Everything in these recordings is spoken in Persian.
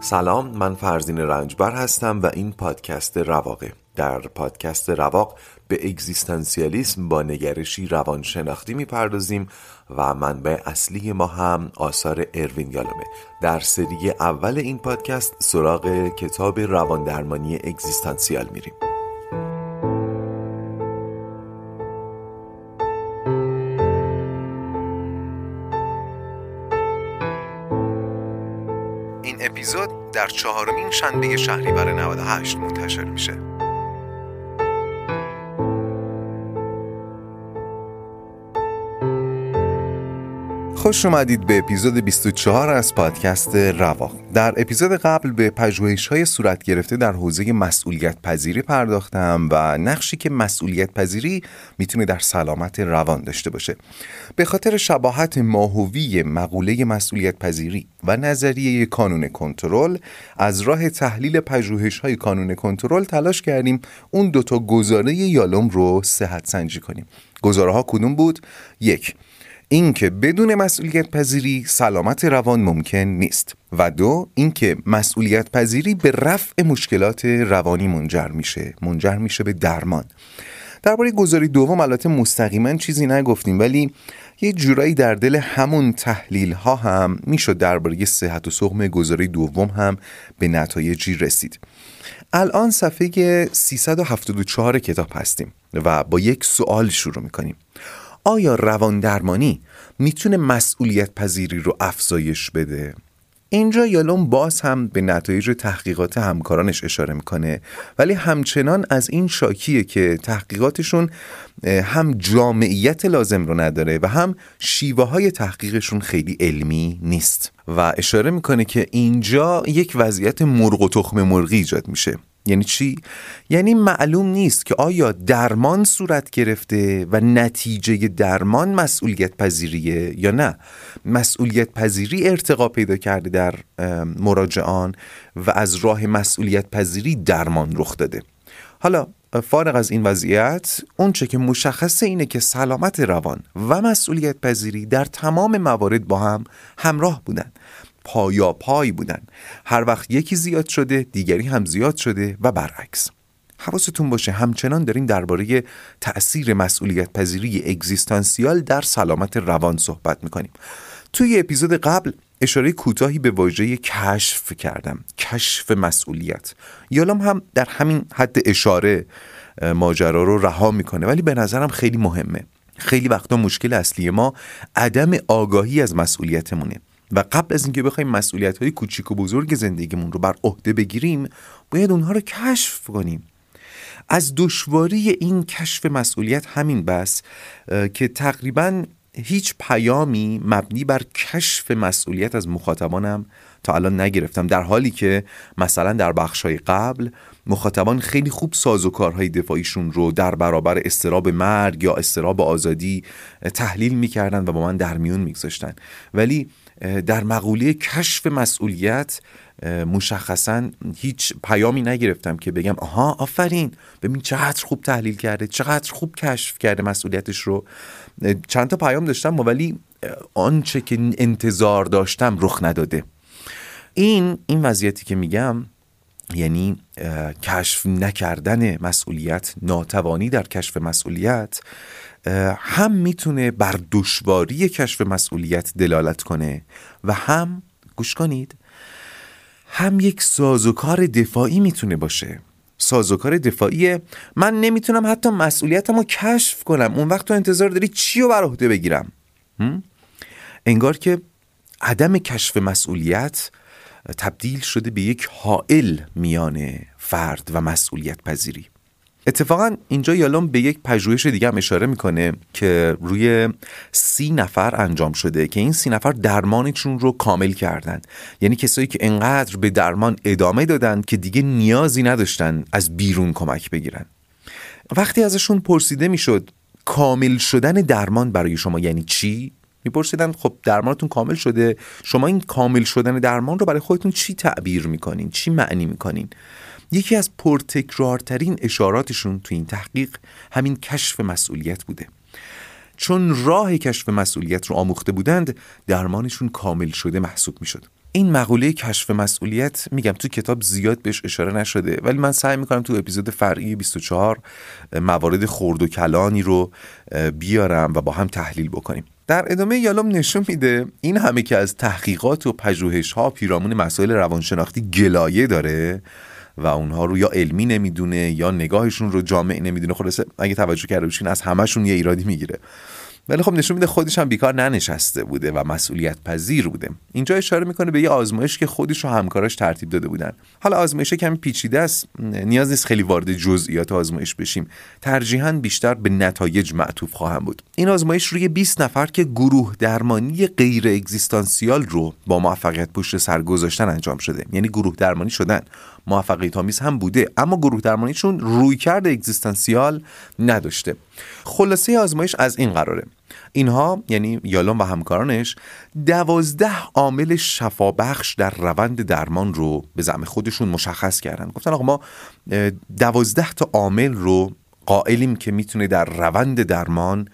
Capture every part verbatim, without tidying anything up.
سلام، من فرزین رنجبر هستم و این پادکست رواقه. در پادکست رواق به اگزیستانسیالیسم با نگرشی روانشناختی میپردازیم و منبع اصلی ما هم آثار اروین یالومه. در سری اول این پادکست سراغ کتاب رواندرمانی اگزیستانسیال میریم. این اپیزود در چهارمین شنبه شهریور نود و هشت منتشر میشه. خوش اومدید به اپیزود بیست و چهار از پادکست رواق. در اپیزود قبل به پژوهش‌های صورت گرفته در حوزه مسئولیت پذیری پرداختم و نقشی که مسئولیت پذیری میتونه در سلامت روان داشته باشه. به خاطر شباهت ماهوی مقوله مسئولیت پذیری و نظریه کانون کنترل، از راه تحلیل پژوهش‌های کانون کنترل تلاش کردیم اون دوتا گزاره یالوم رو صحت سنجی کنیم. گزاره‌ها کدوم بود؟ یک، اینکه بدون مسئولیت پذیری سلامت روان ممکن نیست و دو، اینکه مسئولیت پذیری به رفع مشکلات روانی منجر میشه منجر میشه به درمان. درباره گزاره دوم البته مستقیما چیزی نگفتیم، ولی یه جورایی در دل همون تحلیل ها هم میشد درباره صحت و سقم گزاره دوم هم به نتایجی رسید. الان صفحه سیصد و هفتاد و چهار کتاب هستیم و با یک سوال شروع میکنیم: آیا روان درمانی میتونه مسئولیت پذیری رو افزایش بده؟ اینجا یالوم باز هم به نتایج تحقیقات همکارانش اشاره میکنه، ولی همچنان از این شاکیه که تحقیقاتشون هم جامعیت لازم رو نداره و هم شیوه های تحقیقشون خیلی علمی نیست و اشاره میکنه که اینجا یک وضعیت مرغ و تخم مرغی ایجاد میشه. یعنی چی؟ یعنی معلوم نیست که آیا درمان صورت گرفته و نتیجه درمان مسئولیت پذیریه یا نه. مسئولیت پذیری ارتقا پیدا کرده در مراجعان و از راه مسئولیت پذیری درمان رخ داده. حالا فارغ از این وضعیت، اون چه که مشخصه اینه که سلامت روان و مسئولیت پذیری در تمام موارد با هم همراه بودن، پایا پای بودن. هر وقت یکی زیاد شده دیگری هم زیاد شده و برعکس. حواستون باشه همچنان داریم درباره تأثیر مسئولیت پذیری اگزیستانسیال در سلامت روان صحبت میکنیم. توی اپیزود قبل اشاره کوتاهی به واژه کشف کردم، کشف مسئولیت. یالوم هم در همین حد اشاره ماجرا رو رها میکنه، ولی به نظرم خیلی مهمه. خیلی وقتا مشکل اصلی ما عدم آگاهی از مسئولیتمونه و قبل از اینکه بخوایم مسئولیت‌های کوچیک و بزرگ زندگیمون رو بر عهده بگیریم، باید اونها رو کشف کنیم. از دشواری این کشف مسئولیت همین بس که تقریباً هیچ پیامی مبنی بر کشف مسئولیت از مخاطبانم تا الان نگرفتم، در حالی که مثلا در بخش‌های قبل مخاطبان خیلی خوب سازوکارهای دفاعیشون رو در برابر اضطراب مرگ یا اضطراب آزادی تحلیل می‌کردن و با من در میون می‌گذاشتن، ولی در مقوله کشف مسئولیت مشخصاً هیچ پیامی نگرفتم که بگم آها آفرین، ببین چقدر خوب تحلیل کرده، چقدر خوب کشف کرده مسئولیتش رو. چند تا پیام داشتم ولی آنچه که انتظار داشتم رخ نداده. این این وضعیتی که میگم، یعنی کشف نکردن مسئولیت، ناتوانی در کشف مسئولیت، هم میتونه بر دشواری کشف مسئولیت دلالت کنه و هم گوش کنید هم یک سازوکار دفاعی میتونه باشه. سازوکار دفاعی من نمیتونم حتی مسئولیتمو کشف کنم، اون وقت تو انتظار داری چی رو بر عهده بگیرم؟ انگار که عدم کشف مسئولیت تبدیل شده به یک حائل میان فرد و مسئولیت پذیری. اتفاقا اینجا یالوم به یک پژوهش دیگه هم اشاره میکنه که روی سی نفر انجام شده که این سی نفر درمانشون رو کامل کردن، یعنی کسایی که انقدر به درمان ادامه دادن که دیگه نیازی نداشتن از بیرون کمک بگیرن. وقتی ازشون پرسیده میشد کامل شدن درمان برای شما یعنی چی؟ میپرسیدن خب درمانتون کامل شده، شما این کامل شدن درمان رو برای خودتون چی تعبیر میکنین؟ چی معنی میکنین؟ یکی از پرتکرارترین اشاراتشون تو این تحقیق همین کشف مسئولیت بوده. چون راه کشف مسئولیت رو آموخته بودند، درمانشون کامل شده محسوب می شد. این مقوله کشف مسئولیت میگم تو کتاب زیاد بهش اشاره نشده، ولی من سعی میکنم تو اپیزود فرعی بیست و چهار موارد خرد و کلانی رو بیارم و با هم تحلیل بکنیم. در ادامه یالوم نشون میده این همه که از تحقیقات و پژوهش‌ها پیرامون مسائل روانشناختی گلایه داره و اونها رو یا علمی نمیدونه یا نگاهشون رو جامع نمیدونه، خلاصه اگه توجه کرده باشین از همشون یه ایرادی میگیره، ولی خب نشون میده خودش هم بیکار ننشسته بوده و مسئولیت پذیر بوده. اینجا اشاره میکنه به یه آزمایش که خودش و همکاراش ترتیب داده بودن. حالا آزمایش کمی پیچیده است، نیاز نیست خیلی وارد جزئیات آزمایش بشیم، ترجیحاً بیشتر به نتایج معطوف خواهم بود. این آزمایش روی بیست نفر که گروه درمانی غیر اگزیستانسیال رو با موفقیت پشت سر گذاشتن انجام شده، یعنی گروه درمانی شدن، موفقیت آمیز هم بوده، اما گروه درمانیشون رویکرد اگزیستانسیال نداشته. خلاصه آزمایش از این قراره: اینها یعنی یالوم و همکارانش دوازده عامل شفابخش در روند درمان رو به زعم خودشون مشخص کردن. گفتن آقا ما دوازده تا عامل رو قائلیم که میتونه در روند درمان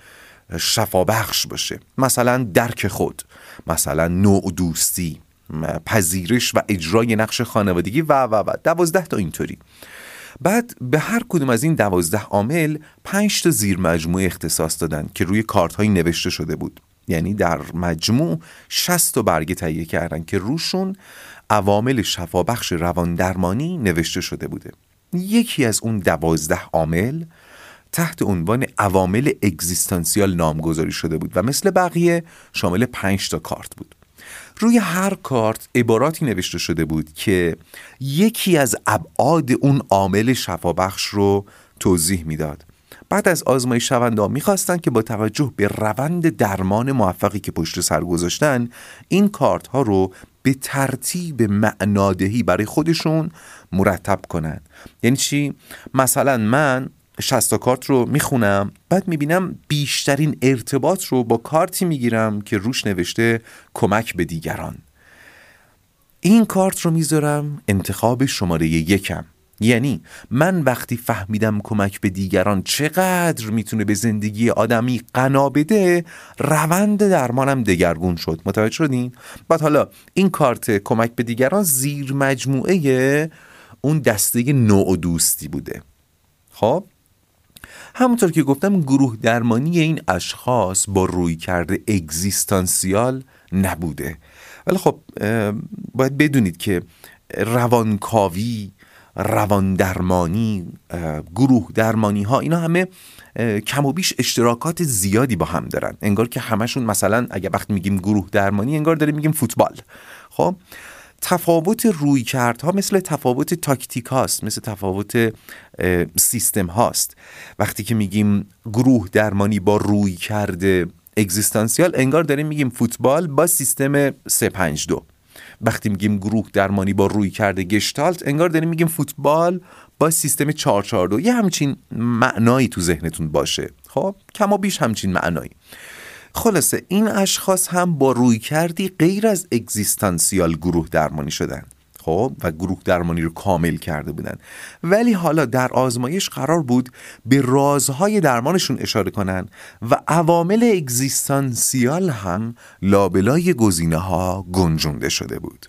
شفابخش باشه، مثلا درک خود، مثلا نوع دوستی، پذیرش و اجرای نقش خانوادگی و و و دوازده تا اینطوری. بعد به هر کدوم از این دوازده عامل پنج تا زیر مجموعه اختصاص دادن که روی کارت هایی نوشته شده بود، یعنی در مجموع شصت تا برگه تهیه کردن که روشون عوامل شفابخش روان درمانی نوشته شده بوده. یکی از اون دوازده عامل تحت عنوان عوامل اگزیستانسیال نامگذاری شده بود و مثل بقیه شامل پنج تا کارت بود. روی هر کارت عباراتی نوشته شده بود که یکی از ابعاد اون عامل شفابخش رو توضیح میداد. بعد از آزمایش شوندا میخواستن که با توجه به روند درمان موفقی که پشت سر گذاشتن این کارت ها رو به ترتیب معنادهی برای خودشون مرتب کنن. یعنی چی؟ مثلا من شصت تا کارت رو میخونم، بعد میبینم بیشترین ارتباط رو با کارتی میگیرم که روش نوشته کمک به دیگران. این کارت رو میذارم انتخاب شماره یکم. یعنی من وقتی فهمیدم کمک به دیگران چقدر میتونه به زندگی آدمی غنا بده، روند درمانم دگرگون شد. متوجه شدین؟ بعد حالا این کارت کمک به دیگران زیر مجموعه اون دسته نوع دوستی بوده. خب همونطور که گفتم گروه درمانی این اشخاص با رویکرد اگزیستانسیال نبوده، ولی خب باید بدونید که روانکاوی، روان درمانی، گروه درمانی ها اینا همه کم و بیش اشتراکات زیادی با هم دارن. انگار که همشون مثلا اگه وقتی میگیم گروه درمانی انگار داریم میگیم فوتبال. خب تفاوت رویکردها مثل تفاوت تاکتیک هاست، مثل تفاوت سیستم هاست. وقتی که میگیم گروه درمانی با رویکرد اگزیستانسیال انگار داریم میگیم فوتبال با سیستم سه پنج دو. وقتی میگیم گروه درمانی با رویکرد گشتالت انگار داریم میگیم فوتبال با سیستم چهار چهار دو. یه همچین معنایی تو ذهنتون باشه. خب کم و بیش همچین معنایی. خلاصه این اشخاص هم با رویکردی غیر از اگزیستانسیال گروه درمانی شدن، خب و گروه درمانی رو کامل کرده بودن، ولی حالا در آزمایش قرار بود به رازهای درمانشون اشاره کنن و عوامل اگزیستانسیال هم لابلای گزینه‌ها گنجونده شده بود.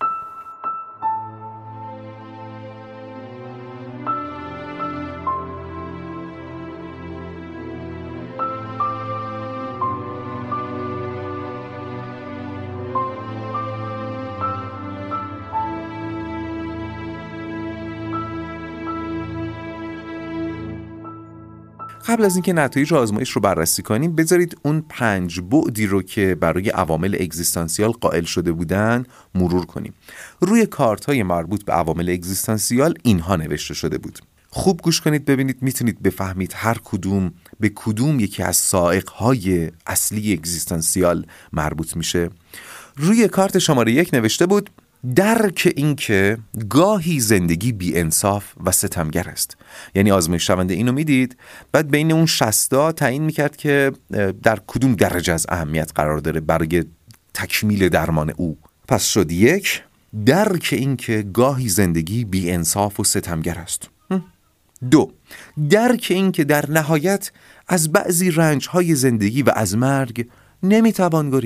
قبل از اینکه نتایج آزمایش رو بررسی کنیم بذارید اون پنج بعدی رو که برای عوامل اگزیستانسیال قائل شده بودن مرور کنیم. روی کارت‌های مربوط به عوامل اگزیستانسیال اینها نوشته شده بود. خوب گوش کنید ببینید میتونید بفهمید هر کدوم به کدوم یکی از سائق‌های اصلی اگزیستانسیال مربوط میشه. روی کارت شماره یک نوشته بود درک این که گاهی زندگی بی انصاف و ستمگر است. یعنی آزمایش شونده اینو میدید، بعد بین اون شصتا تعیین میکرد که در کدوم درجه از اهمیت قرار داره برای تکمیل درمان او. پس شد یک، درک این که گاهی زندگی بی انصاف و ستمگر است. دو، درک این که در نهایت از بعضی رنج‌های زندگی و از مرگ نمیتوان گریخت.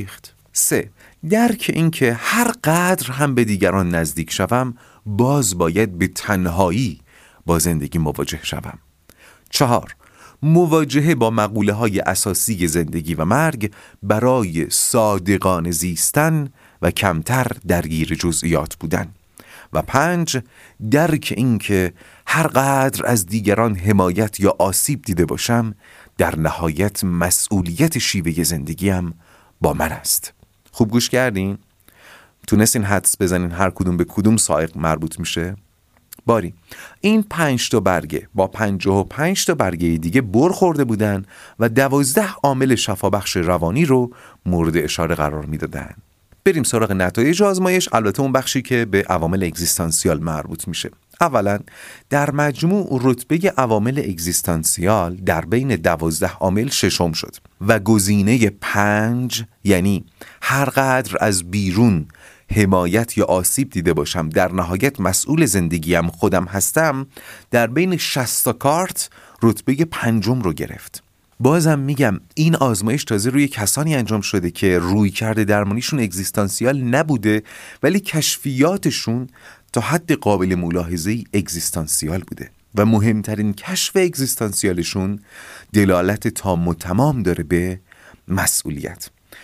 سه، درک این که هر قدر هم به دیگران نزدیک شوم باز باید به تنهایی با زندگی مواجه شوم. چهار، مواجهه با مقوله های اساسی زندگی و مرگ برای صادقانه زیستن و کمتر درگیر جزئیات بودن. و پنج، درک این که هر قدر از دیگران حمایت یا آسیب دیده باشم در نهایت مسئولیت شیوه زندگیم با من است. خوب گوش کردین؟ تونستین حدس بزنین هر کدوم به کدوم سائق مربوط میشه؟ باری این پنج تا برگه با پنجاه و پنج تا برگه دیگه بر خورده بودن و دوازده عامل شفابخش روانی رو مورد اشاره قرار میدادن. بریم سراغ نتایج آزمایش، البته اون بخشی که به عوامل اگزیستانسیال مربوط میشه. اولا در مجموع رتبه عوامل اگزیستانسیال در بین دوازده عامل ششم شد و گزینه پنج، یعنی هر قدر از بیرون حمایت یا آسیب دیده باشم در نهایت مسئول زندگیم خودم هستم، در بین شصت تا کارت رتبه پنجم رو گرفت. بازم میگم این آزمایش تازه روی کسانی انجام شده که روی کرده درمانیشون اگزیستانسیال نبوده ولی کشفیاتشون تا حد قابل ملاحظه‌ای اگزیستانسیال بوده و مهمترین کشف اگزیستانسیالشون دلالت تام و تمام داره به مسئولیت.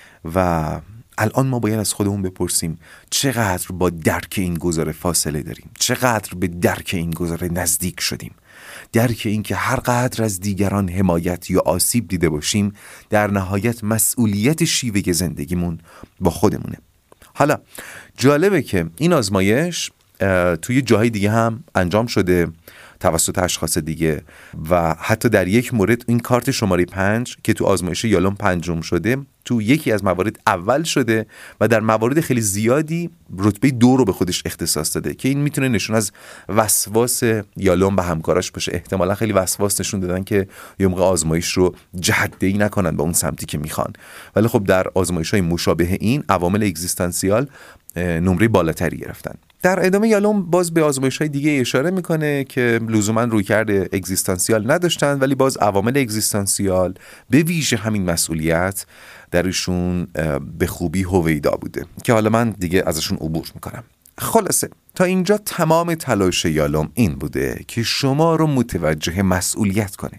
و الان ما باید از خودمون بپرسیم چقدر با درک این گزاره فاصله داریم، چقدر به درک این گزاره نزدیک شدیم. درک این که هر قدر از دیگران حمایت یا آسیب دیده باشیم در نهایت مسئولیت شیوه زندگیمون با خودمونه. حالا جالبه که این آزمایش توی جاهای دیگه هم انجام شده توسط اشخاص دیگه و حتی در یک مورد این کارت شماره پنج که تو آزمایش یالوم پنجم شده تو یکی از موارد اول شده و در موارد خیلی زیادی رتبه دو رو به خودش اختصاص داده که این میتونه نشون از وسواس یالوم به همکاراش باشه. احتمالا خیلی وسواس نشون دادن که یه موقع آزمایش رو جهت‌دهی نکنن به اون سمتی که میخوان، ولی خب در آزمایش‌های مشابه این عوامل اگزیستانسیال نمره بالاتری گرفتن. در ادامه یالوم باز به آزمایش‌های دیگه اشاره میکنه که لزوما رویکرد اگزیستانسیال نداشتن ولی باز عوامل اگزیستانسیال به ویژه همین مسئولیت درشون به خوبی هویدا بوده که حالا من دیگه ازشون عبور میکنم. خلاصه تا اینجا تمام تلاش یالوم این بوده که شما رو متوجه مسئولیت کنه،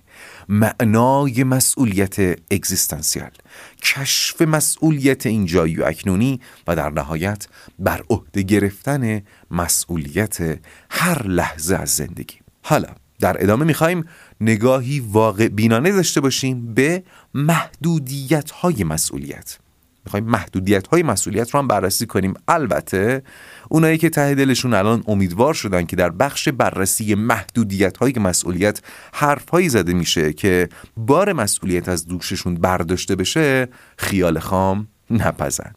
معنای مسئولیت اگزیستانسیال، کشف مسئولیت اینجایی و اکنونی و در نهایت بر عهده گرفتن مسئولیت هر لحظه از زندگی. حالا در ادامه میخوایم نگاهی واقع بینانه داشته باشیم به محدودیت‌های مسئولیت. میخوایم محدودیت‌های مسئولیت رو هم بررسی کنیم. البته اونایی که ته دلشون الان امیدوار شدن که در بخش بررسی محدودیت‌های مسئولیت حرف‌هایی زده میشه که بار مسئولیت از دوششون برداشته بشه، خیال خام نپزن.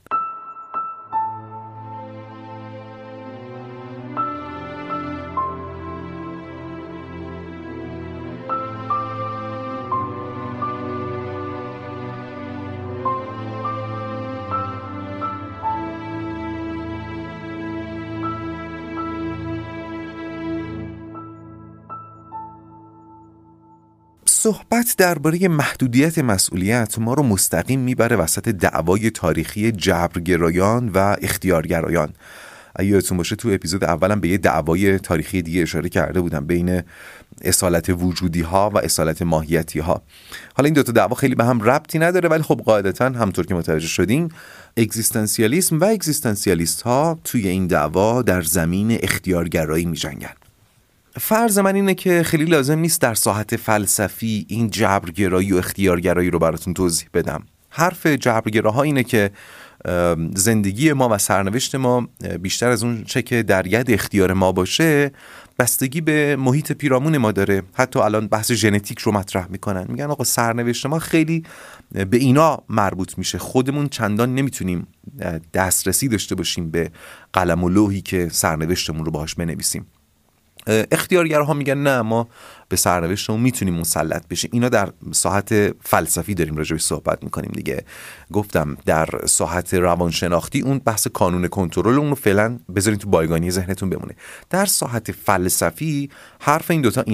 صحبت درباره محدودیت مسئولیت ما رو مستقیم میبره وسط دعوای تاریخی جبرگرایان و اختیارگرایان. اگه یادتون باشه تو اپیزود اولم به یه دعوای تاریخی دیگه اشاره کرده بودم بین اصالت وجودی ها و اصالت ماهیتی ها. حالا این دوتا دعوا خیلی به هم ربطی نداره ولی خب قاعدتاً همونطور که متوجه شدیم اگزیستانسیالیسم و اگزیستانسیالیست ها توی این دعوا در زمین اختیارگرایی می‌جنگن. فرض من اینه که خیلی لازم نیست در ساحت فلسفی این جبرگرایی و اختیارگرایی رو براتون توضیح بدم. حرف جبرگراها اینه که زندگی ما و سرنوشت ما بیشتر از اون چه که در ید اختیار ما باشه بستگی به محیط پیرامون ما داره. حتی الان بحث ژنتیک رو مطرح میکنن، میگن آقا سرنوشت ما خیلی به اینا مربوط میشه، خودمون چندان نمیتونیم دسترسی داشته باشیم به قلم و لوحی که سرنوشتمون رو باهاش بنویسیم. اختیارگرها میگن نه، ما به سرنوشتمون میتونیم مسلط بشیم. اینا در ساحت فلسفی داریم راجعش صحبت میکنیم دیگه. گفتم در ساحت روانشناختی اون بحث کانون کنترل اون رو فعلا بذارین تو بایگانی ذهنتون بمونه. در ساحت فلسفی حرف این دوتا اینه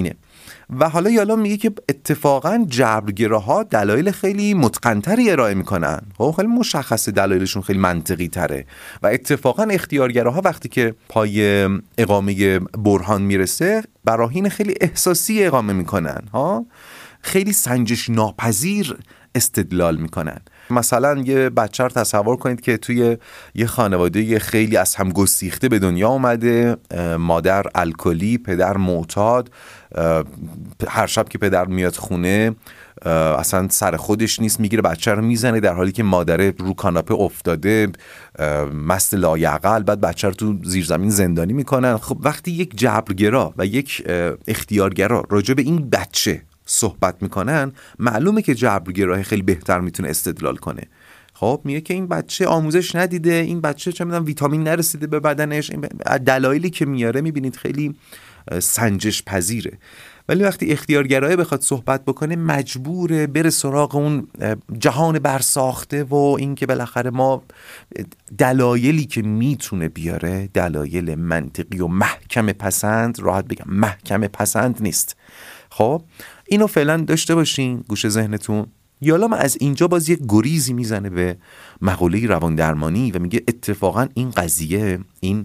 و حالا یالا میگه که اتفاقا جبرگراها دلایل خیلی متقن‌تری ارائه میکنن، خب خیلی مشخصه، دلایلشون خیلی منطقی تره و اتفاقا اختیارگراها وقتی که پای اقامه برهان میرسه براهین خیلی احساسی اقامه میکنن ها، خیلی سنجش ناپذیر استدلال میکنن. مثلا یه بچه رو تصور کنید که توی یه خانواده خیلی از هم گسیخته به دنیا اومده، مادر الکلی، پدر معتاد، هر شب که پدر میاد خونه اصلا سر خودش نیست، میگیره بچه رو میزنه در حالی که مادره رو کاناپه افتاده مست لایعقل، بعد بچه رو تو زیرزمین زندانی میکنن. خب وقتی یک جبرگرا و یک اختیارگرا راجع به این بچه صحبت میکنن، معلومه که جبرگراه خیلی بهتر میتونه استدلال کنه. خب میگه که این بچه آموزش ندیده، این بچه چه میدونم ویتامین نرسیده به بدنش، این دلایلی که میاره میبینید خیلی سنجش پذیره. ولی وقتی اختیارگرایه بخواد صحبت بکنه مجبوره بره سراغ اون جهان برساخته و این که بالاخره ما دلایلی که میتونه بیاره دلایل منطقی و محکم پسند، راحت بگم محکم پسند نیست. خب اینو فعلا داشته باشین گوشه ذهنتون. یالا من از اینجا باز یک گریزی میزنه به مقوله روان درمانی و میگه اتفاقا این قضیه، این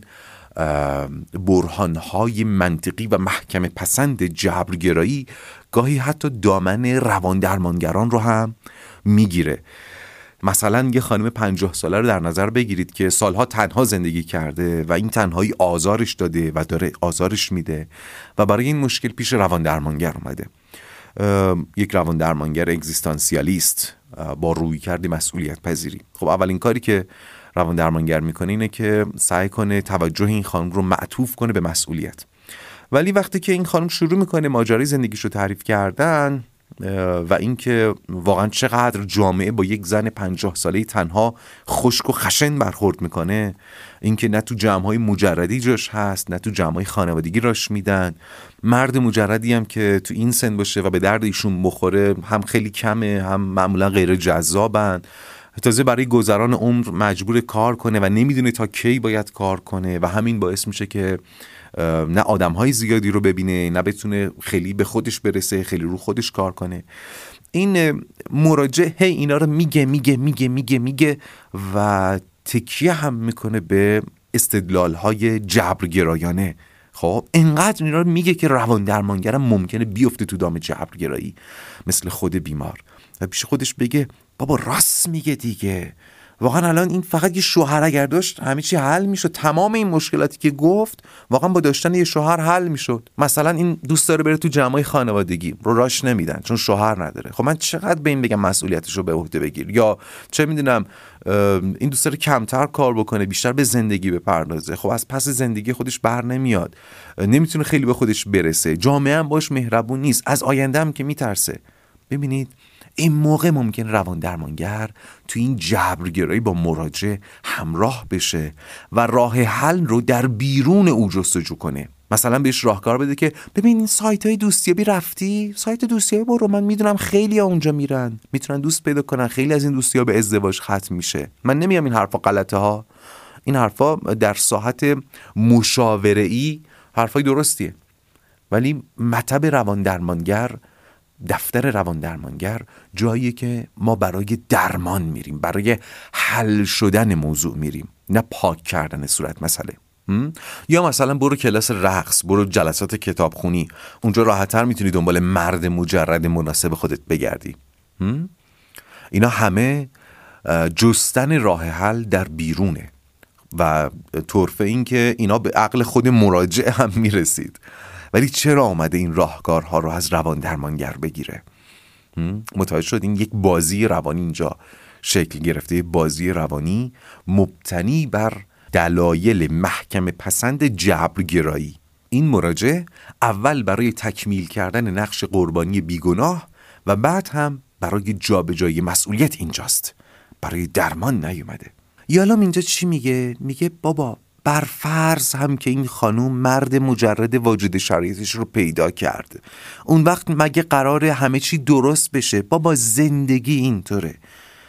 برهانهای منطقی و محکم پسند جبرگرایی گاهی حتی دامن روان درمانگران رو هم میگیره. مثلا یه خانم پنجاه ساله رو در نظر بگیرید که سالها تنها زندگی کرده و این تنهایی آزارش داده و داره آزارش میده و برای این مشکل پیش روان درمانگر اومده. یک روان درمانگر اگزیستانسیالیست با رویکرد مسئولیت پذیری. خب اولین کاری که روان درمانگر میکنه اینه که سعی کنه توجه این خانم رو معطوف کنه به مسئولیت. ولی وقتی که این خانم شروع میکنه ماجرای زندگیش رو تعریف کردن و اینکه واقعا چقدر جامعه با یک زن پنجاه ساله تنها خشک و خشن برخورد میکنه، اینکه نه تو جمع‌های مجردی جاش هست نه تو جمع‌های خانوادگی راش میدن، مرد مجردی هم که تو این سن باشه و به درد ایشون بخوره هم خیلی کمه، هم معمولا غیر جذابن، تازه برای گذران عمر مجبور کار کنه و نمیدونه تا کی باید کار کنه و همین باعث میشه که نه آدم‌های زیادی رو ببینه، نه بتونه خیلی به خودش برسه، خیلی رو خودش کار کنه. این مراجع هی اینا رو میگه میگه میگه میگه میگه و تکیه هم میکنه به استدلال‌های جبرگرایانه. خب اینقدر اینا رو میگه که روان درمانگرم ممکنه بیفته تو دام جبرگرایی مثل خود بیمار و پیش خودش بگه بابا راست میگه دیگه، واقعا الان این فقط یه شوهر اگر داشت همه چی حل میشد، تمام این مشکلاتی که گفت واقعا با داشتن یه شوهر حل میشد. مثلا این دوست داره بره تو جمعای خانوادگی رو راش نمیدن چون شوهر نداره، خب من چقدر به این بگم مسئولیتش رو به عهده بگیر، یا چه میدونم این دوست داره کمتر کار بکنه بیشتر به زندگی بپردازه، خب از پس زندگی خودش بر نمیاد، نمیتونه خیلی به خودش برسه، جامعه هم باش مهربون نیست، از آینده هم که میترسه. ببینید این موقع ممکن روان درمانگر تو این جبرگرایی با مراجع همراه بشه و راه حل رو در بیرون او جستجو کنه. مثلا بهش راهکار بده که ببین این سایت های دوستیابی رفتی، سایت دوستیابی برو، من میدونم خیلی ها اونجا میرن میتونن دوست پیدا کنن، خیلی از این دوستی‌ها به ازدواج ختم میشه. من نمیام این حرفا غلطه ها، این حرفا در ساحت مشاوره‌ای حرفای درستیه، ولی مطب روان درمانگر، دفتر روان درمانگر جاییه که ما برای درمان میریم، برای حل شدن موضوع میریم، نه پاک کردن صورت مسئله. یا مثلا برو کلاس رقص، برو جلسات کتابخونی، اونجا راحت‌تر میتونی دنبال مرد مجرد مناسب خودت بگردی. اینا همه جستن راه حل در بیرونه و طرفه این که اینا به عقل خود مراجع هم میرسید. ولی چرا آمده این راهکارها رو از روان درمانگر بگیره؟ متوجه شد این یک بازی روانی اینجا شکل گرفته، بازی روانی مبتنی بر دلایل محکم پسند جبرگرایی. این مراجع اول برای تکمیل کردن نقش قربانی بیگناه و بعد هم برای جابجایی مسئولیت اینجاست، برای درمان نیومده. یالام اینجا چی میگه؟ میگه بابا بر فرض هم که این خانوم مرد مجرد واجد شرایطش رو پیدا کرد، اون وقت مگه قراره همه چی درست بشه؟ بابا زندگی اینطوره،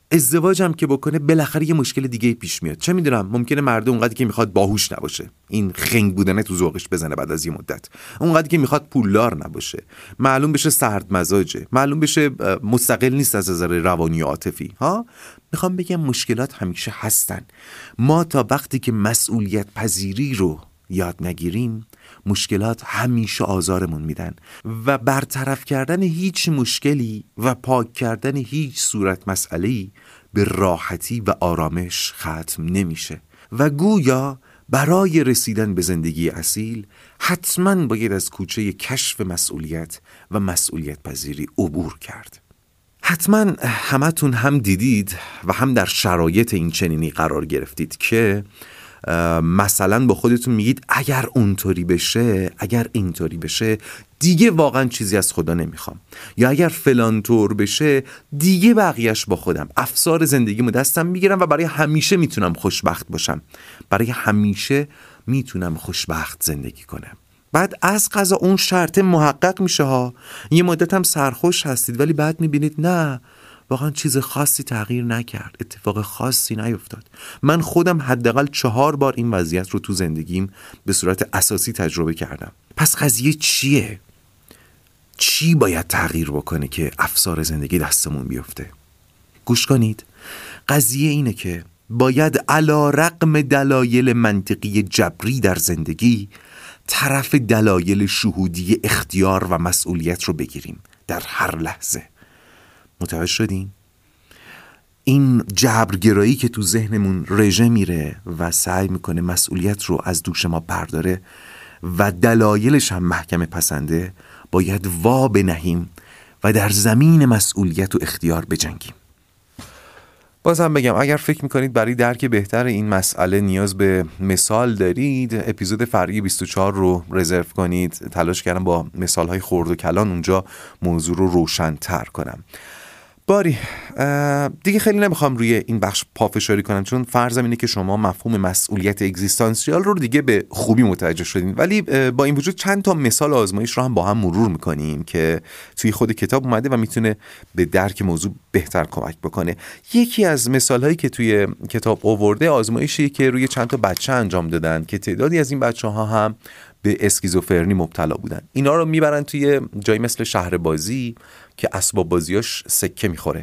ازدواجم که بکنه بالاخره یه مشکل دیگه پیش میاد. چه میدونم، ممکنه مرد اونقدری که میخواد باهوش نباشه، این خنگ بودنه تو ذوقش بزنه بعد از یه مدت، اونقدری که میخواد پولدار نباشه، معلوم بشه سرد مزاجه، معلوم بشه مستقل نیست از نظر روانی و عاطفی. ها میخوام بگم مشکلات همیشه هستن. ما تا وقتی که مسئولیت پذیری رو یاد نگیریم مشکلات همیشه آزارمون میدن و برطرف کردن هیچ مشکلی و پاک کردن هیچ صورت مسئله‌ای به راحتی و آرامش ختم نمیشه و گویا برای رسیدن به زندگی اصیل حتما باید از کوچه کشف مسئولیت و مسئولیت پذیری عبور کرد. حتما همتون هم دیدید و هم در شرایط این چنینی قرار گرفتید که مثلا با خودتون میگید اگر اونطوری بشه، اگر اینطوری بشه دیگه واقعا چیزی از خدا نمیخوام، یا اگر فلان طور بشه دیگه بقیهش با خودم، افسار زندگیمو دستم میگیرم و برای همیشه میتونم خوشبخت باشم، برای همیشه میتونم خوشبخت زندگی کنم. بعد از قضا اون شرط محقق میشه ها، یه مدت هم سرخوش هستید ولی بعد میبینید نه واقعا چیز خاصی تغییر نکرد، اتفاق خاصی نیفتاد. من خودم حداقل چهار بار این وضعیت رو تو زندگیم به صورت اساسی تجربه کردم. پس قضیه چیه؟ چی باید تغییر بکنه که افسار زندگی دستمون بیفته؟ گوش کنید، قضیه اینه که باید علی رغم دلایل منطقی جبری در زندگی طرف دلایل شهودی اختیار و مسئولیت رو بگیریم در هر لحظه. متوجه شدین؟ این جبرگرایی که تو ذهنمون رژه میره و سعی میکنه مسئولیت رو از دوش ما برداره و دلایلش هم محکم پسنده، باید وا بنهیم و در زمین مسئولیت و اختیار بجنگیم. بازم بگم اگر فکر میکنید برای درک بهتر این مسئله نیاز به مثال دارید، اپیزود فرعی بیست و چهار رو رزرو کنید. تلاش کردم با مثالهای خرد و کلان اونجا موضوع رو روشن‌تر کنم. باری دیگه خیلی نمیخوام روی این بخش پافشاری کنم چون فرضم اینه که شما مفهوم مسئولیت اگزیستانسیال رو دیگه به خوبی متوجه شدین، ولی با این وجود چند تا مثال آزمایش رو هم با هم مرور میکنیم که توی خود کتاب اومده و میتونه به درک موضوع بهتر کمک بکنه. یکی از مثالهایی که توی کتاب آورده آزمایشی که روی چند تا بچه انجام دادن که تعدادی از این بچه‌ها هم به اسکیزوفرنی مبتلا بودن. اینا رو میبرن توی جایی مثل شهر بازی که اسباب بازیاش سکه میخوره،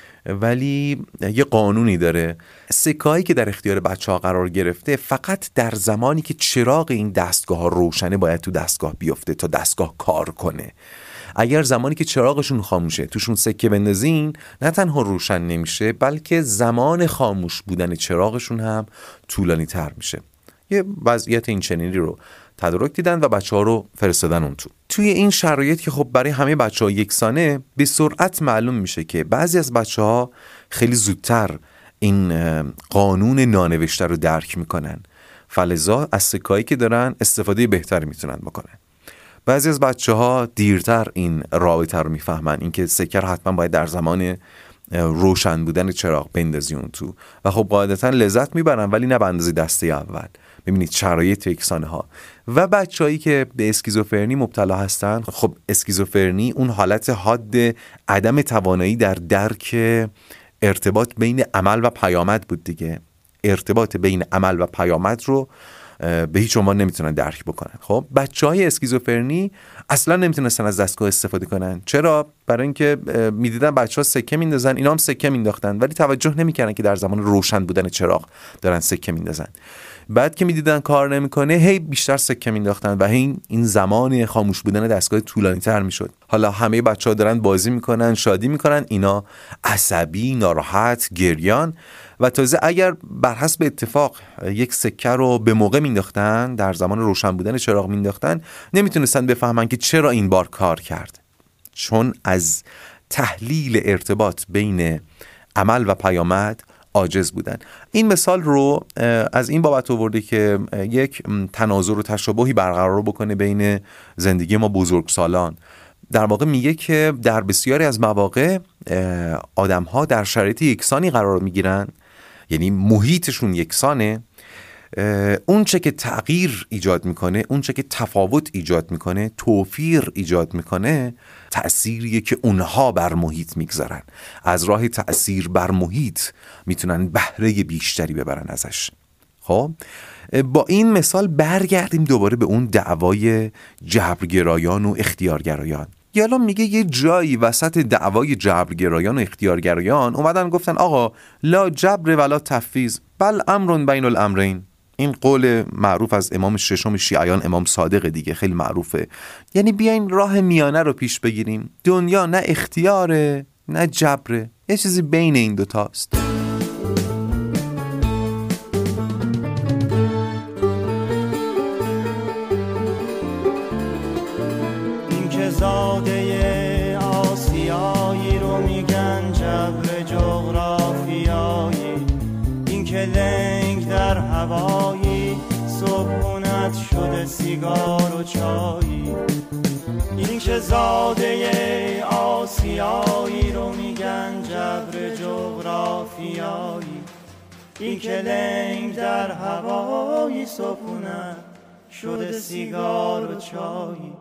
ولی یه قانونی داره، سکه‌هایی که در اختیار بچه‌ها قرار گرفته فقط در زمانی که چراغ این دستگاه ها روشنه باید تو دستگاه بیفته تا دستگاه کار کنه. اگر زمانی که چراغشون خاموشه توشون سکه بندازین نه تنها روشن نمیشه بلکه زمان خاموش بودن چراغشون هم طولانی تر میشه. یه وضعیت این چنینی رو تدارک دیدن و بچه‌ها رو فرستادن اون تو. توی این شرایط که خب برای همه بچه‌ها یکسانه، به سرعت معلوم میشه که بعضی از بچه‌ها خیلی زودتر این قانون نانوشته رو درک میکنن، فلذا از سکه‌هایی که دارن استفاده بهتری میتونن بکنن. بعضی از بچه‌ها دیرتر این رابطه رو میفهمن، اینکه سکه حتما باید در زمان روشن بودن چراغ بندازی اون تو و خب قاعدتا لذت میبرن ولی نه به اندازه دسته اول. ببینید شرایط یکسانه ها. و بچه‌هایی که به اسکیزوفرنی مبتلا هستن، خب اسکیزوفرنی اون حالت حاد عدم توانایی در درک ارتباط بین عمل و پیامد بود دیگه. ارتباط بین عمل و پیامد رو به هیچ عنوان نمیتونن درک بکنن. خب بچه‌های اسکیزوفرنی اصلا نمیتونستن از دستگاه استفاده کنن. چرا؟ برای اینکه میدیدن بچه‌ها سکه میندازن، اینا هم سکه مینداختن ولی توجه نمیکردن که در زمان روشن بودن چراغ دارن سکه میندازن. بعد که میدیدن کار نمیکنه هی بیشتر سکه مینداختن و این این زمان خاموش بودن دستگاه طولانی تر میشد. حالا همه بچه‌ها دارن بازی میکنن، شادی میکنن، اینا عصبی، ناراحت، گریان و تازه اگر بر حسب اتفاق یک سکه رو به موقع مینداختن، در زمان روشن بودن چراغ مینداختن، نمیتونستن بفهمن که چرا این بار کار کرد، چون از تحلیل ارتباط بین عمل و پیامد عاجز بودن. این مثال رو از این بابت آورده که یک تناظر و تشابهی برقرار بکنه بین زندگی ما بزرگسالان. در واقع میگه که در بسیاری از مواقع آدم‌ها در شرایط یکسانی قرار میگیرن، یعنی محیطشون یکسانه، اون چه که تغییر ایجاد میکنه، اون چه که تفاوت ایجاد میکنه، توفیر ایجاد میکنه، تأثیریه که اونها بر محیط میگذارن. از راه تأثیر بر محیط میتونن بهره بیشتری ببرن ازش. خب با این مثال برگردیم دوباره به اون دعوای جبرگرایان و اختیارگرایان. یالا میگه یه جایی وسط دعوای جبرگرایان و اختیارگرایان اومدن گفتن آقا لا جبر ولا تفویض بل امر بین الامرین. این قول معروف از امام ششم شیعیان، امام صادق دیگه، خیلی معروفه. یعنی بیاین راه میانه رو پیش بگیریم. دنیا نه اختیاره نه جبره، یه چیزی بین این دوتاست. زاده آسیایی رو میگن جبر جغرافیایی، این که لنگ در هوایی صبحونت شده سیگار و چایی. این که زاده آسیایی رو میگن جبر جغرافیایی، این که لنگ در هوایی صبحونت شده سیگار و چایی.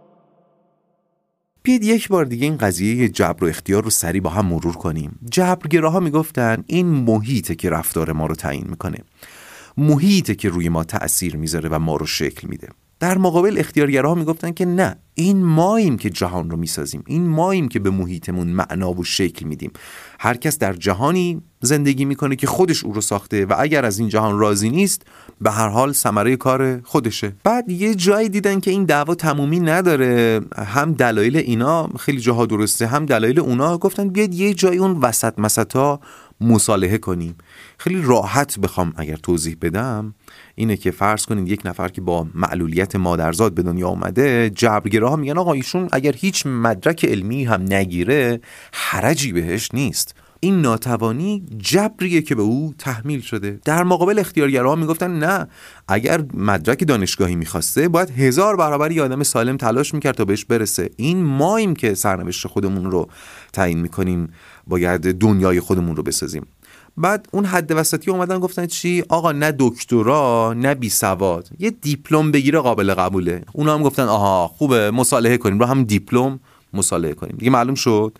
بیاید یک بار دیگه این قضیه جبر و اختیار رو سریع با هم مرور کنیم. جبرگراها میگفتن این محیطه که رفتار ما رو تعیین میکنه، محیطه که روی ما تأثیر میذاره و ما رو شکل میده. در مقابل اختیارگراها میگفتن که نه، این ماییم که جهان رو میسازیم، این ماییم که به محیطمون معنا و شکل میدیم. هر کس در جهانی زندگی میکنه که خودش او رو ساخته و اگر از این جهان راضی نیست به هر حال ثمره کار خودشه. بعد یه جایی دیدن که این دعوا تمومی نداره، هم دلایل اینا خیلی جاها درسته هم دلایل اونا، گفتن بیاید یه جایی اون وسط مسطا مصالحه کنیم. خیلی راحت بخوام اگر توضیح بدم اینه که فرض کنید یک نفر که با معلولیت مادرزاد به دنیا اومده، جبرگراها میگن آقا ایشون اگر هیچ مدرک علمی هم نگیره حرجی بهش نیست، این ناتوانی جبریه که به او تحمیل شده. در مقابل اختیارگراها میگفتن نه، اگر مدرک دانشگاهی میخواسته باید هزار برابر یه آدم سالم تلاش میکرد تا بهش برسه. این ماییم که سرنوشت خودمون رو تعیین میکنیم، باید دنیای خودمون رو بسازیم. بعد اون حد وسطی اومدن گفتن چی؟ آقا نه دکترا نه بی سواد، یه دیپلم بگیره قابل قبوله. اونا هم گفتن آها خوبه مصالحه کنیم، رو هم دیپلم مصالحه کنیم. دیگه معلوم شد.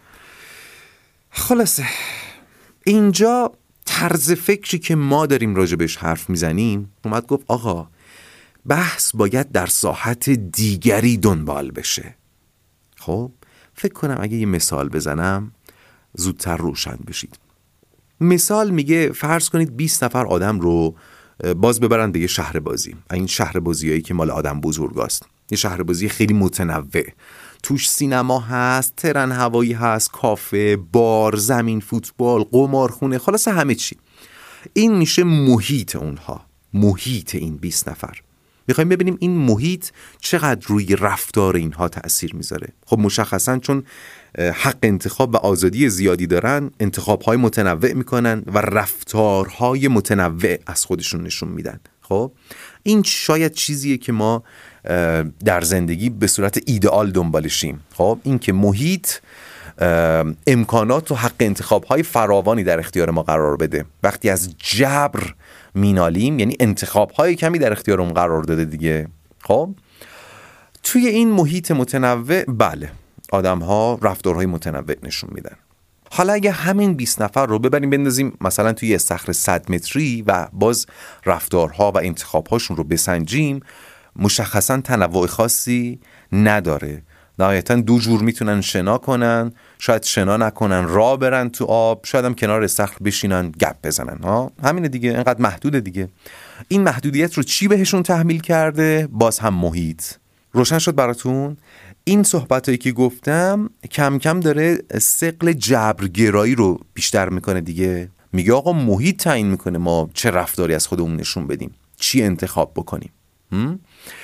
خلاصه اینجا طرز فکری که ما داریم راجبش حرف میزنیم اومد گفت آقا بحث باید در ساحت دیگری دنبال بشه. خب فکر کنم اگه یه مثال بزنم زودتر روشن بشید. مثال میگه فرض کنید بیست نفر آدم رو باز ببرن به یه شهر بازی، این شهر بازیایی که مال آدم بزرگاست، یه شهر بازی خیلی متنوع، توش سینما هست، ترن هوایی هست، کافه، بار، زمین فوتبال، قمارخونه، خلاصه همه چی. این میشه محیط اونها، محیط این بیست نفر. میخوایم ببینیم این محیط چقدر روی رفتار اینها تأثیر میذاره. خب مشخصا چون حق انتخاب و آزادی زیادی دارن، انتخابهای متنوع میکنن و رفتارهای متنوع از خودشون نشون میدن. خب این شاید چیزیه که ما در زندگی به صورت ایدئال دنبالشیم. خب این که محیط امکانات و حق انتخابهای فراوانی در اختیار ما قرار بده. وقتی از جبر مینالیم یعنی انتخابهای کمی در اختیارمون قرار داده دیگه. خب توی این محیط متنوع بله آدم ها رفتارهای متنوع نشون میدن. حالا اگه همین بیست نفر رو ببریم بندازیم مثلا توی استخر صد متری و باز رفتارها و انتخابهاشون رو بسنجیم، مشخصا تنوع خاصی نداره. نهایتا دو جور میتونن شنا کنن، شاید شنا نکنن، راه برن تو آب، شاید هم کنار استخر بشینن گپ بزنن. ها همینه دیگه، اینقدر محدوده دیگه. این محدودیت رو چی بهشون تحمیل کرده؟ باز هم محیط. روشن شد براتون؟ این صحبتایی که گفتم کم کم داره ثقل جبرگرایی رو بیشتر میکنه دیگه. میگه آقا محیط تعیین میکنه ما چه رفتاری از خودمون نشون بدیم، چی انتخاب بکنیم. هم؟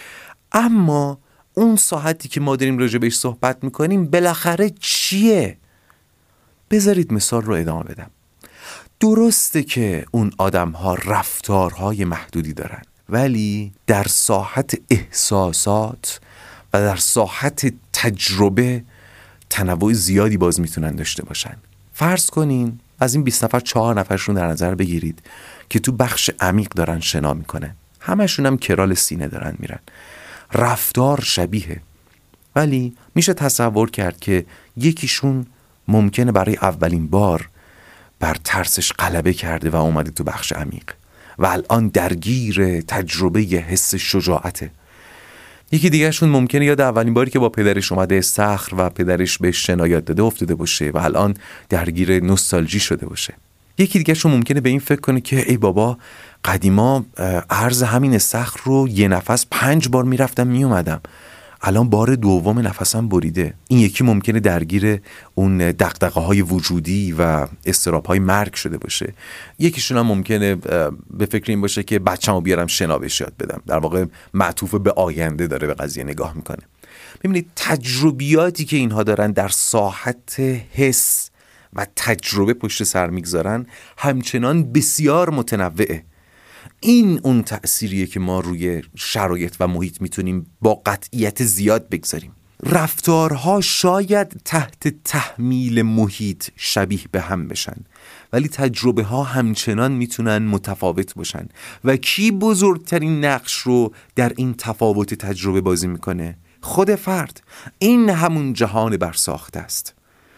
اما اون ساحتی که ما داریم راجع بهش صحبت میکنیم بالاخره چیه؟ بذارید مثال رو ادامه بدم. درسته که اون آدم ها رفتارهای محدودی دارن، ولی در ساحت احساسات و در ساحت تجربه تنوع زیادی باز میتونن داشته باشن. فرض کنین از این بیست نفر چهار نفرشون در نظر بگیرید که تو بخش عمیق دارن شنا میکنن، همشون هم کرال سینه دارن میرن، رفتار شبیه، ولی میشه تصور کرد که یکیشون ممکنه برای اولین بار بر ترسش غلبه کرده و اومده تو بخش عمیق و الان درگیر تجربه حس شجاعته. یکی دیگرشون ممکنه یاد اولین باری که با پدرش اومده صخر و پدرش به شنا یاد داده افتاده باشه و الان درگیر نوستالژی شده باشه. یکی دیگرشون ممکنه به این فکر کنه که ای بابا قدیما عرض همین صخر رو یه نفس پنج بار میرفتم میومدم، الان بار دوم نفسم بریده. این یکی ممکنه درگیر اون دغدغه های وجودی و اضطراب های مرگ شده باشه. یکیشون هم ممکنه به فکر این باشه که بچه‌مو بیارم شنا بهش یاد بدم، در واقع معطوف به آینده داره به قضیه نگاه میکنه. ببینید تجربیاتی که اینها دارن در ساحت حس و تجربه پشت سر میگذارن همچنان بسیار متنوعه. این اون تأثیریه که ما روی شرایط و محیط میتونیم با قطعیت زیاد بگذاریم. رفتارها شاید تحت تحمیل محیط شبیه به هم بشن، ولی تجربه ها همچنان میتونن متفاوت باشن. و کی بزرگترین نقش رو در این تفاوت تجربه بازی میکنه؟ خود فرد. این همون جهان برساخته است.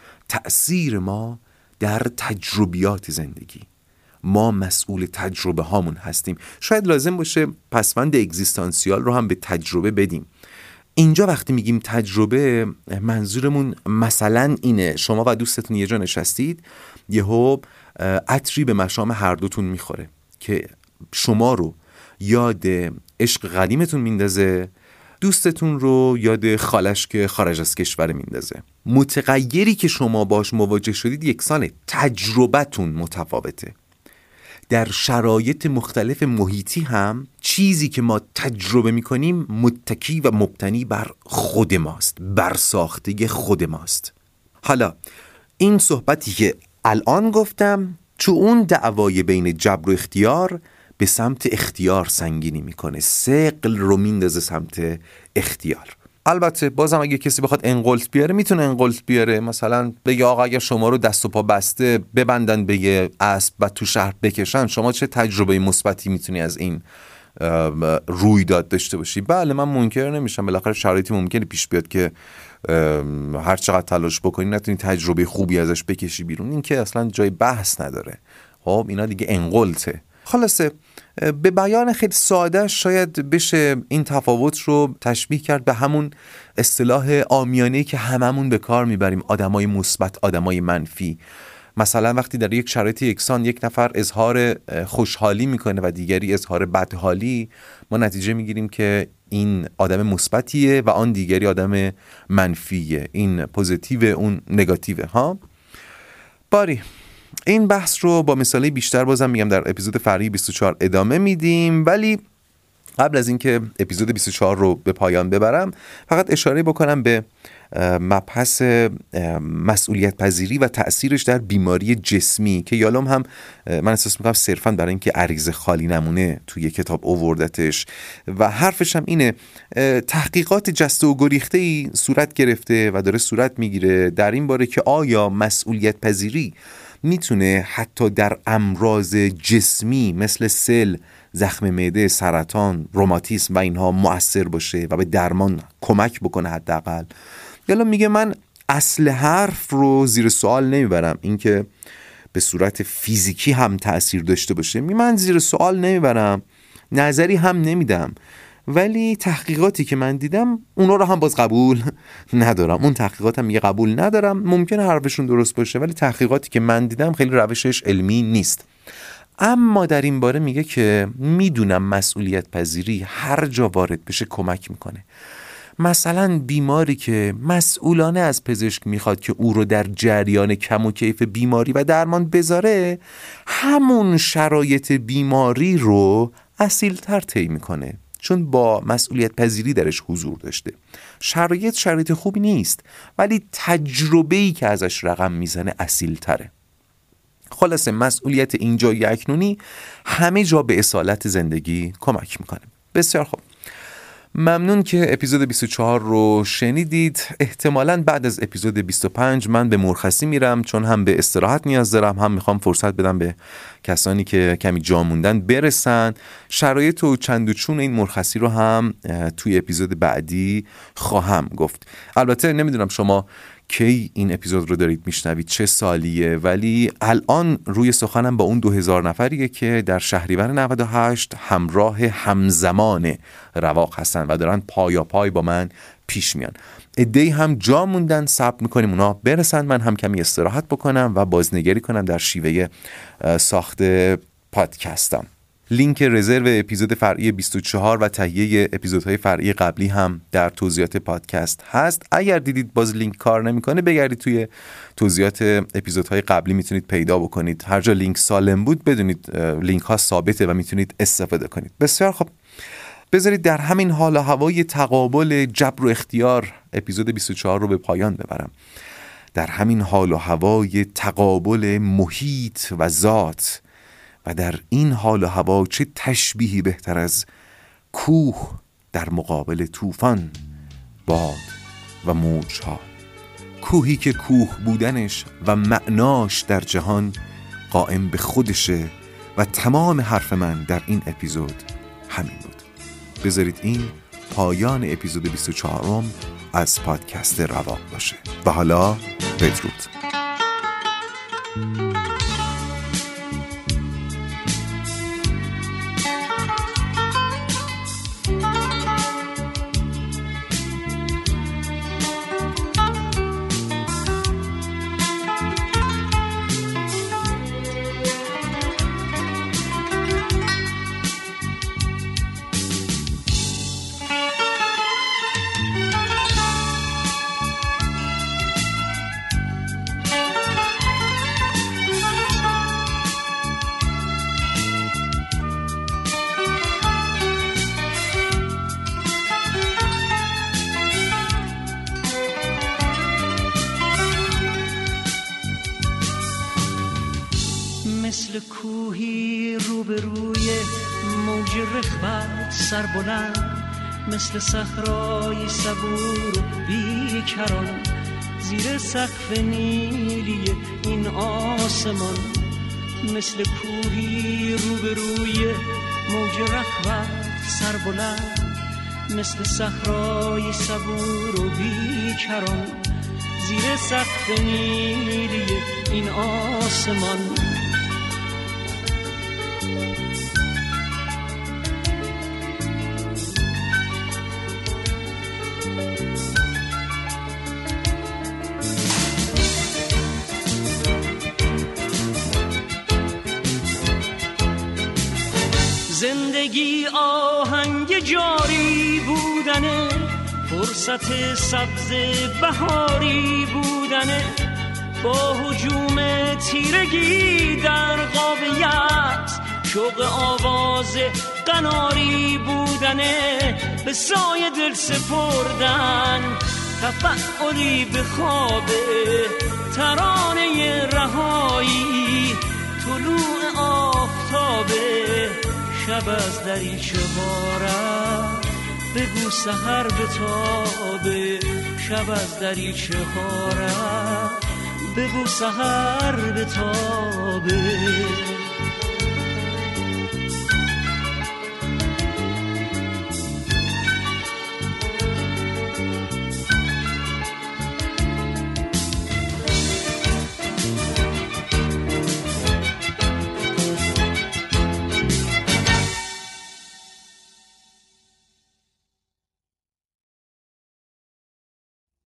تأثیر ما در تجربیات زندگی. ما مسئول تجربه هامون هستیم. شاید لازم باشه پسوند اگزیستانسیال رو هم به تجربه بدیم. اینجا وقتی میگیم تجربه، منظورمون مثلا اینه شما و دوستتون یه جا نشستید، یهو عطری به مشام هر دوتون میخوره که شما رو یاد عشق قدیمتون میندازه، دوستتون رو یاد خالش که خارج از کشور میندازه. متغیری که شما باش مواجه شدید یکسانه، تجربتون متفاوته. در شرایط مختلف محیطی هم چیزی که ما تجربه میکنیم متکی و مبتنی بر خود ماست، بر ساخته خود ماست. حالا این صحبتی که الان گفتم تو اون دعوای بین جبر و اختیار به سمت اختیار سنگینی میکنه، ثقل رو میندازه سمت اختیار. البته بازم اگه کسی بخواد انقلت بیاره میتونه انقلت بیاره، مثلا بگه آقا اگه شما رو دست و پا بسته ببندن به یه اسب و تو شهر بکشن، شما چه تجربه مثبتی میتونی از این رویداد داشته باشی؟ بله من منکر نمیشم، بالاخره شرایطی ممکنه پیش بیاد که هر چقدر تلاش بکنی نتونی تجربه خوبی ازش بکشی بیرون، این که اصلا جای بحث نداره. خب اینا دیگه انقلته. خلاصه به بیان خیلی ساده شاید بشه این تفاوت رو تشبیه کرد به همون اصطلاح عامیانه‌ای که هممون به کار میبریم، آدمای مثبت، آدمای منفی. مثلا وقتی در یک شرایط یکسان یک نفر اظهار خوشحالی میکنه و دیگری اظهار بدحالی، ما نتیجه میگیریم که این آدم مثبتیه و آن دیگری آدم منفیه، این پوزیتیو اون نگاتیوه ها. باری این بحث رو با مثالی بیشتر بازم میگم در اپیزود فرعی بیست و چهار ادامه میدیم، ولی قبل از اینکه اپیزود بیست و چهار رو به پایان ببرم فقط اشاره بکنم به مبحث مسئولیت پذیری و تأثیرش در بیماری جسمی که یالوم هم من احساس میکنم صرفاً برای اینکه عریض خالی نمونه توی کتاب اووردتش و حرفش هم اینه. تحقیقات جسته و گریخته‌ای صورت گرفته و داره صورت میگیره در این باره که آیا مسئولیت پذیری میتونه حتی در امراض جسمی مثل سل، زخم معده، سرطان، روماتیسم و اینها مؤثر باشه و به درمان کمک بکنه حداقل. یالا میگه من اصل حرف رو زیر سوال نمیبرم، اینکه به صورت فیزیکی هم تأثیر داشته باشه من زیر سوال نمیبرم، نظری هم نمیدم، ولی تحقیقاتی که من دیدم اونا رو هم باز قبول ندارم. اون تحقیقات هم میگه قبول ندارم، ممکنه حرفشون درست باشه ولی تحقیقاتی که من دیدم خیلی روشش علمی نیست. اما در این باره میگه که میدونم مسئولیت پذیری هر جا وارد بشه کمک میکنه. مثلا بیماری که مسئولانه از پزشک میخواد که او رو در جریان کم و کیف بیماری و درمان بذاره، همون شرایط بیماری رو اصیل‌تر طی میکنه، چون با مسئولیت پذیری درش حضور داشته. شرایط شرایط خوبی نیست ولی تجربه‌ای که ازش رقم میزنه اصیل‌تره. خلاصه مسئولیت اینجا اکنونی همه جا به اصالت زندگی کمک میکنه. بسیار خوب، ممنون که اپیزود بیست و چهار رو شنیدید. احتمالاً بعد از اپیزود بیست و پنج من به مرخصی میرم، چون هم به استراحت نیاز دارم، هم میخوام فرصت بدم به کسانی که کمی جا موندن برسن. شرایط و چند و چون این مرخصی رو هم توی اپیزود بعدی خواهم گفت. البته نمیدونم شما کی این اپیزود رو دارید میشنوید، چه سالیه، ولی الان روی سخنم با اون دو هزار نفریه که در شهریور نود و هشت همراه همزمان رواق هستن و دارن پایا پای با من پیش میان. عده‌ای هم جا موندن، صبر میکنیم اونا برسن، من هم کمی استراحت بکنم و بازنگری کنم در شیوه ساخت پادکستم. لینک رزرو اپیزود فرعی بیست و چهار و تهیه اپیزودهای فرعی قبلی هم در توضیحات پادکست هست. اگر دیدید باز لینک کار نمیکنه، بگردید توی توضیحات اپیزودهای قبلی میتونید پیدا بکنید. هر جا لینک سالم بود بدونید لینک ها ثابته و میتونید استفاده کنید. بسیار خب، بذارید در همین حال و هوای تقابل جبر و اختیار اپیزود بیست و چهار رو به پایان ببرم. در همین حال و هوای تقابل محیط و ذات و در این حال و هوا چه تشبیهی بهتر از کوه در مقابل طوفان، باد و موجها. کوهی که کوه بودنش و معناش در جهان قائم به خودشه و تمام حرف من در این اپیزود همین بود. بذارید این پایان اپیزود بیست و چهار از پادکست رواق باشه. و حالا بدرود. مثل کوهی روبروی موج رخوت سربلند، مثل صخرای صبور و بیکران زیر سقف نیلی این آسمان. مثل کوهی روبروی موج رخوت سربلند، مثل صخرای صبور و بیکران زیر سقف نیلی این آسمان. زندگی آهنگ جاری بودنه، فرصت سبز بهاری بودنه، با هجوم تیرگی در قابلیت شوق آواز قناری بودنه، به سایه دل سپردن تفعلی به خوابه، ترانه رهایی طلوع آفتابه، شب از دریچه هارم بگو سحر به تابه، شب از دریچه هارم بگو سحر به تابه.